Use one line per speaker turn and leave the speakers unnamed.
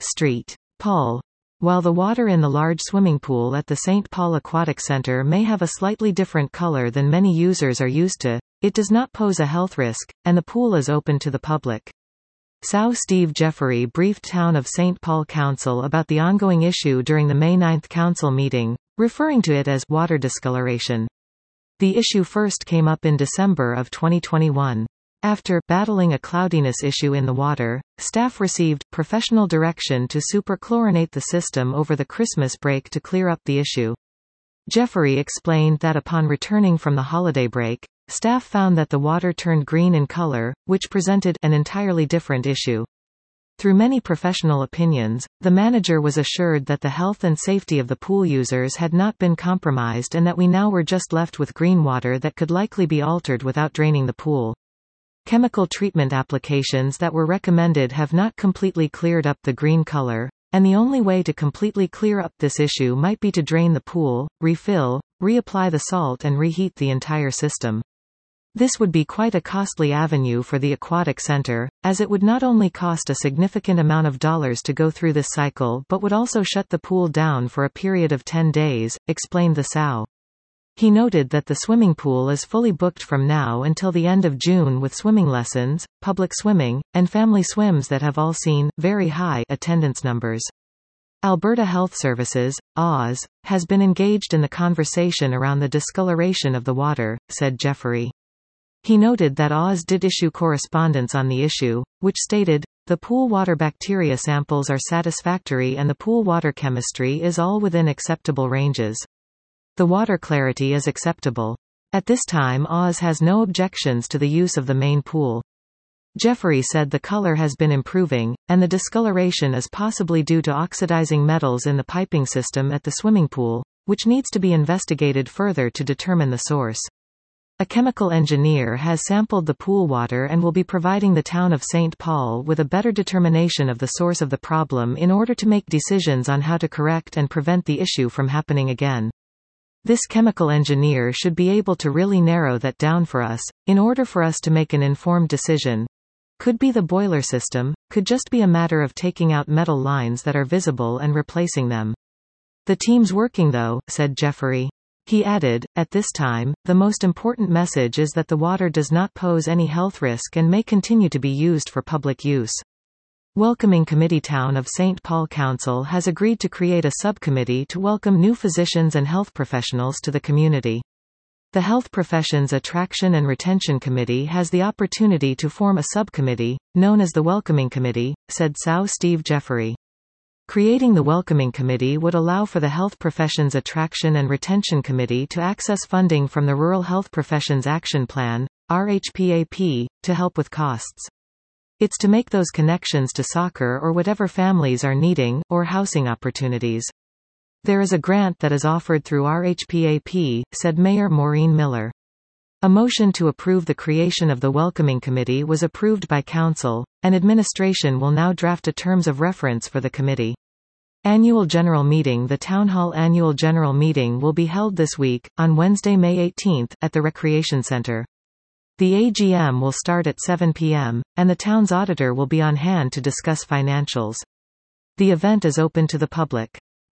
St. Paul. While the water in the large swimming pool at the St. Paul Aquatic Center may have a slightly different color than many users are used to, it does not pose a health risk, and the pool is open to the public. SAO Steve Jeffrey briefed Town of St. Paul Council about the ongoing issue during the May 9 council meeting, referring to it as water discoloration. The issue first came up in December of 2021. After battling a cloudiness issue in the water, staff received professional direction to superchlorinate the system over the Christmas break to clear up the issue. Jeffrey explained that upon returning from the holiday break, staff found that the water turned green in color, which presented an entirely different issue. Through many professional opinions, the manager was assured that the health and safety of the pool users had not been compromised and that we now were just left with green water that could likely be altered without draining the pool. Chemical treatment applications that were recommended have not completely cleared up the green color, and the only way to completely clear up this issue might be to drain the pool, refill, reapply the salt and reheat the entire system. This would be quite a costly avenue for the aquatic center, as it would not only cost a significant amount of dollars to go through this cycle but would also shut the pool down for a period of 10 days, explained the SAO. He noted that the swimming pool is fully booked from now until the end of June with swimming lessons, public swimming, and family swims that have all seen very high attendance numbers. Alberta Health Services, AWS, has been engaged in the conversation around the discoloration of the water, said Jeffrey. He noted that AWS did issue correspondence on the issue, which stated, "The pool water bacteria samples are satisfactory and the pool water chemistry is all within acceptable ranges. The water clarity is acceptable. At this time AWS has no objections to the use of the main pool." Jeffrey said the color has been improving, and the discoloration is possibly due to oxidizing metals in the piping system at the swimming pool, which needs to be investigated further to determine the source. A chemical engineer has sampled the pool water and will be providing the town of St. Paul with a better determination of the source of the problem in order to make decisions on how to correct and prevent the issue from happening again. This chemical engineer should be able to really narrow that down for us, in order for us to make an informed decision. Could be the boiler system, could just be a matter of taking out metal lines that are visible and replacing them. The team's working though, said Jeffrey. He added, at this time, the most important message is that the water does not pose any health risk and may continue to be used for public use. Welcoming Committee Town of St. Paul Council has agreed to create a subcommittee to welcome new physicians and health professionals to the community. The Health Professions Attraction and Retention Committee has the opportunity to form a subcommittee, known as the Welcoming Committee, said SAO Steve Jeffrey. Creating the Welcoming Committee would allow for the Health Professions Attraction and Retention Committee to access funding from the Rural Health Professions Action Plan, RHPAP, to help with costs. It's to make those connections to soccer or whatever families are needing, or housing opportunities. There is a grant that is offered through RHPAP, said Mayor Maureen Miller. A motion to approve the creation of the Welcoming Committee was approved by Council, and administration will now draft a terms of reference for the committee. Annual General Meeting. The Town Hall Annual General Meeting will be held this week, on Wednesday, May 18, at the Recreation Center. The AGM will start at 7 p.m., and the town's auditor will be on hand to discuss financials. The event is open to the public.